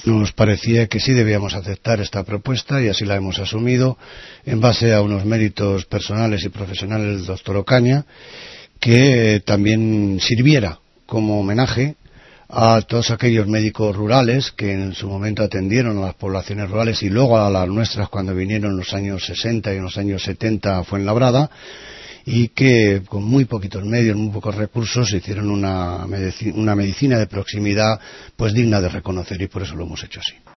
Nos parecía que sí debíamos aceptar esta propuesta y así la hemos asumido en base a unos méritos personales y profesionales del doctor Ocaña, que también sirviera como homenaje a todos aquellos médicos rurales que en su momento atendieron a las poblaciones rurales y luego a las nuestras cuando vinieron en los años 60 y en los años 70 a Fuenlabrada, y que con muy poquitos medios, muy pocos recursos hicieron una medicina de proximidad pues digna de reconocer, y por eso lo hemos hecho así.